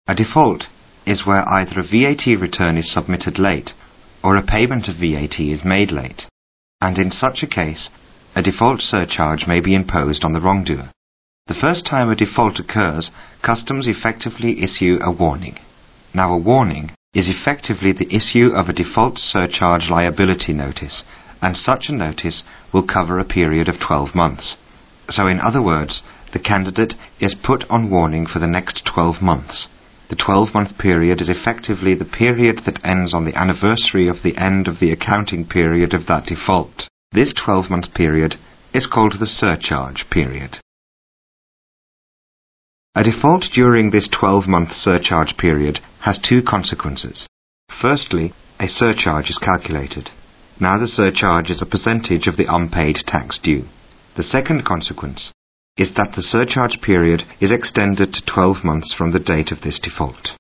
A default is where either a VAT return is submitted late or a payment of VAT is made late, and in such a case, a default surcharge may be imposed on the wrongdoer. The first time a default occurs, Customs effectively issue a warning. Now, a warning is effectively the issue of a default surcharge liability notice, and such a notice will cover a period of 12 months. So in other words, the candidate is put on warning for the next 12 months. The 12-month period is effectively the period that ends on the anniversary of the end of the accounting period of that default. This 12-month period is called the surcharge period. A default during this 12-month surcharge period has two consequences. Firstly, a surcharge is calculated. Now the surcharge is a percentage of the unpaid tax due. The second consequence is that the surcharge period is extended to 12 months from the date of this default.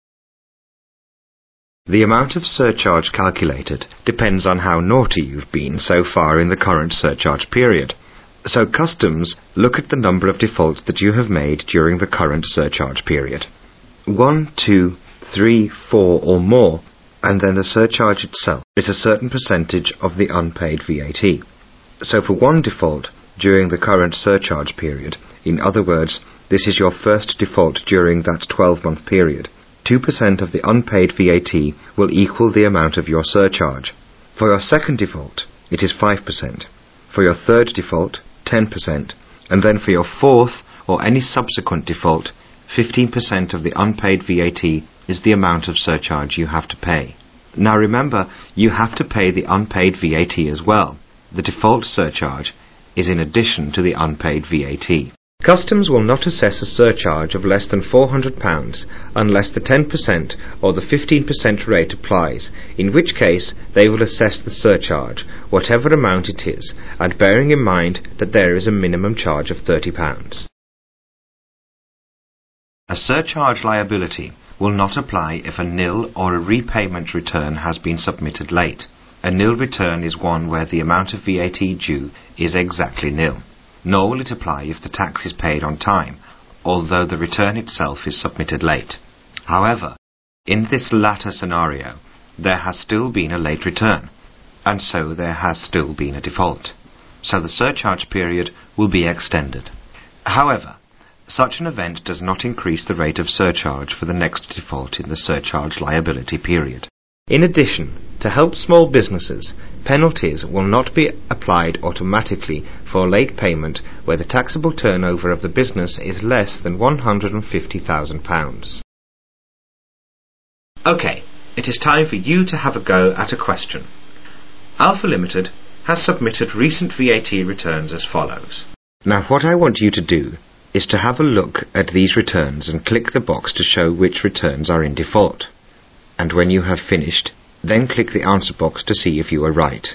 The amount of surcharge calculated depends on how naughty you've been so far in the current surcharge period. So Customs look at the number of defaults that you have made during the current surcharge period. 1, 2, 3, 4 or more, and then the surcharge itself is a certain percentage of the unpaid VAT. So for one default during the current surcharge period, in other words, this is your first default during that 12-month period, 2% of the unpaid VAT will equal the amount of your surcharge. For your second default, it is 5%. For your third default, 10%, and then for your fourth or any subsequent default, 15% of the unpaid VAT is the amount of surcharge you have to pay. Now remember, you have to pay the unpaid VAT as well. The default surcharge is in addition to the unpaid VAT. Customs will not assess a surcharge of less than £400 unless the 10% or the 15% rate applies, in which case they will assess the surcharge, whatever amount it is, and bearing in mind that there is a minimum charge of £30. A surcharge liability will not apply if a nil or a repayment return has been submitted late. A nil return is one where the amount of VAT due is exactly nil. Nor will it apply if the tax is paid on time, although the return itself is submitted late. However, in this latter scenario, there has still been a late return, and so there has still been a default. So the surcharge period will be extended. However, such an event does not increase the rate of surcharge for the next default in the surcharge liability period. In addition, to help small businesses, penalties will not be applied automatically for late payment where the taxable turnover of the business is less than £150,000. Okay, it is time for you to have a go at a question. Alpha Limited has submitted recent VAT returns as follows. Now what I want you to do is to have a look at these returns and click the box to show which returns are in default. And when you have finished, then click the answer box to see if you are right.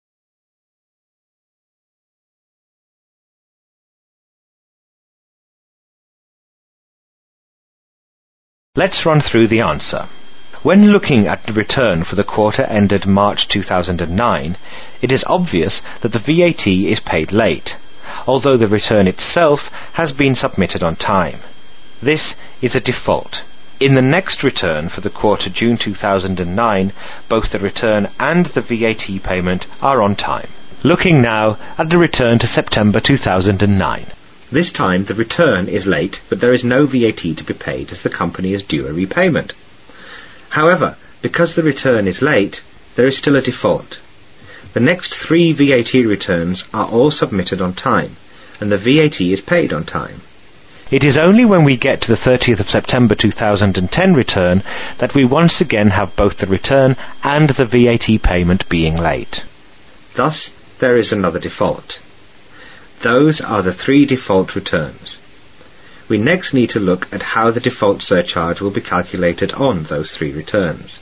Let's run through the answer. When looking at the return for the quarter ended March 2009, it is obvious that the VAT is paid late, although the return itself has been submitted on time. This is a default. In the next return for the quarter June 2009, both the return and the VAT payment are on time. Looking now at the return to September 2009. This time the return is late, but there is no VAT to be paid as the company is due a repayment. However, because the return is late, there is still a default. The next 3 VAT returns are all submitted on time, and the VAT is paid on time. It is only when we get to the 30th of September 2010 return that we once again have both the return and the VAT payment being late. Thus, there is another default. Those are the 3 default returns. We next need to look at how the default surcharge will be calculated on those 3 returns.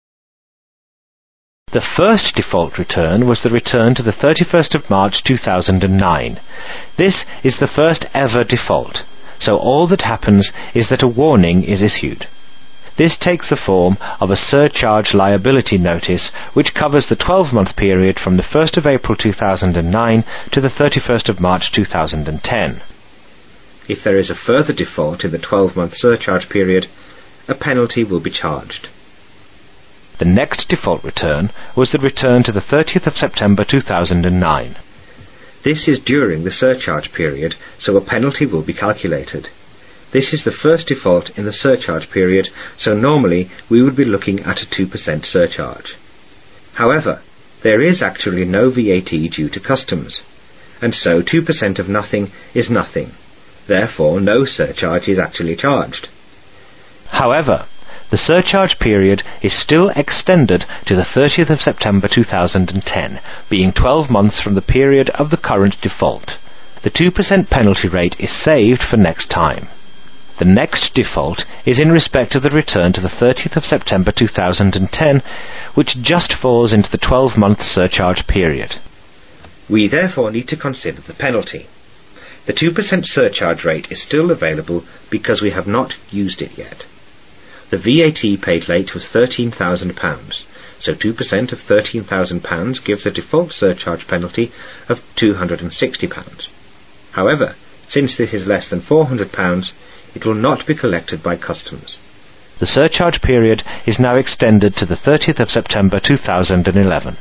The first default return was the return to the 31st of March 2009. This is the first ever default, so all that happens is that a warning is issued. This takes the form of a surcharge liability notice which covers the 12-month period from the 1st of April 2009 to the 31st of March 2010. If there is a further default in the 12-month surcharge period, a penalty will be charged. The next default return was the return to the 30th of September 2009. This is during the surcharge period, so a penalty will be calculated. This is the first default in the surcharge period, so normally we would be looking at a 2% surcharge. However, there is actually no VAT due to customs, and so 2% of nothing is nothing. Therefore, no surcharge is actually charged. However, the surcharge period is still extended to the 30th of September 2010, being 12 months from the period of the current default. The 2% penalty rate is saved for next time. The next default is in respect of the return to the 30th of September 2010, which just falls into the 12-month surcharge period. We therefore need to consider the penalty. The 2% surcharge rate is still available because we have not used it yet. The VAT paid late was £13,000, so 2% of £13,000 gives a default surcharge penalty of £260. However, since this is less than £400, it will not be collected by customs. The surcharge period is now extended to the 30th of September 2011.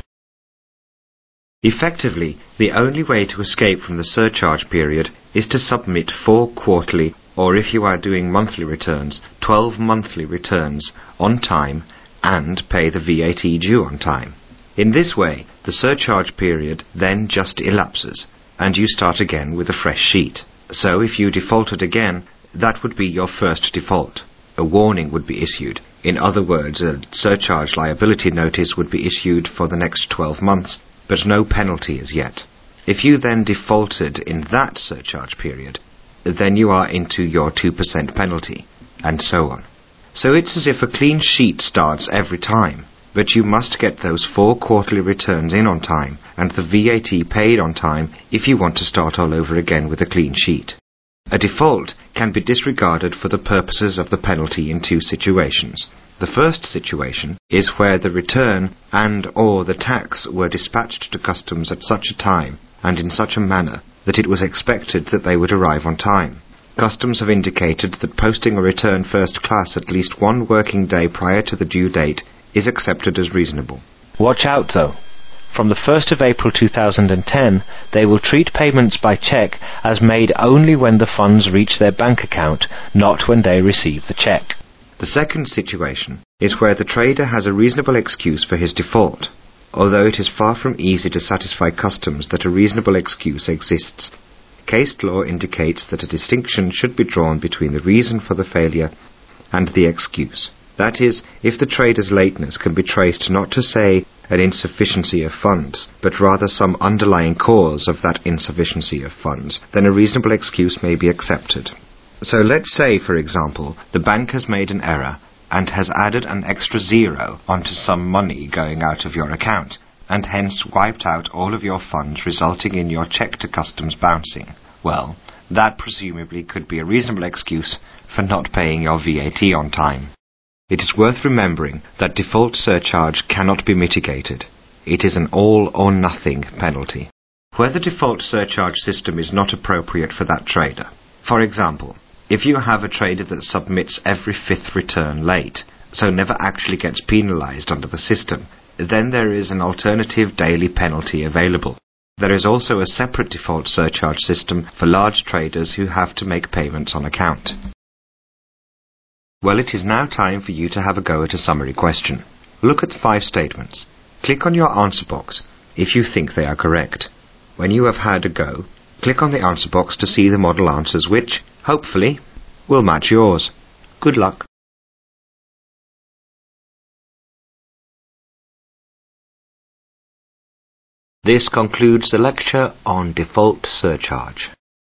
Effectively, the only way to escape from the surcharge period is to submit 4 quarterly, or if you are doing monthly returns, 12 monthly returns on time and pay the VAT due on time. In this way, the surcharge period then just elapses, and you start again with a fresh sheet. So if you defaulted again, that would be your first default. A warning would be issued. In other words, a surcharge liability notice would be issued for the next 12 months, but no penalty as yet. If you then defaulted in that surcharge period, then you are into your 2% penalty, and so on. So it's as if a clean sheet starts every time, but you must get those 4 quarterly returns in on time, and the VAT paid on time if you want to start all over again with a clean sheet. A default can be disregarded for the purposes of the penalty in 2 situations. The first situation is where the return and/or the tax were dispatched to customs at such a time and in such a manner that it was expected that they would arrive on time. Customs have indicated that posting a return first class at least 1 working day prior to the due date is accepted as reasonable. Watch out though. From the 1st of April 2010, they will treat payments by cheque as made only when the funds reach their bank account, not when they receive the cheque. The second situation is where the trader has a reasonable excuse for his default. Although it is far from easy to satisfy customs that a reasonable excuse exists, case law indicates that a distinction should be drawn between the reason for the failure and the excuse. That is, if the trader's lateness can be traced not to say an insufficiency of funds, but rather some underlying cause of that insufficiency of funds, then a reasonable excuse may be accepted. So let's say, for example, the bank has made an error and has added an extra 0 onto some money going out of your account, and hence wiped out all of your funds, resulting in your cheque to customs bouncing. Well, that presumably could be a reasonable excuse for not paying your VAT on time. It is worth remembering that default surcharge cannot be mitigated. It is an all-or-nothing penalty. Where the default surcharge system is not appropriate for that trader. For example, if you have a trader that submits every 5th return late, so never actually gets penalized under the system, then there is an alternative daily penalty available. There is also a separate default surcharge system for large traders who have to make payments on account. Well, it is now time for you to have a go at a summary question. Look at the 5 statements. Click on your answer box if you think they are correct. When you have had a go, click on the answer box to see the model answers which, hopefully, will match yours. Good luck. This concludes the lecture on default surcharge.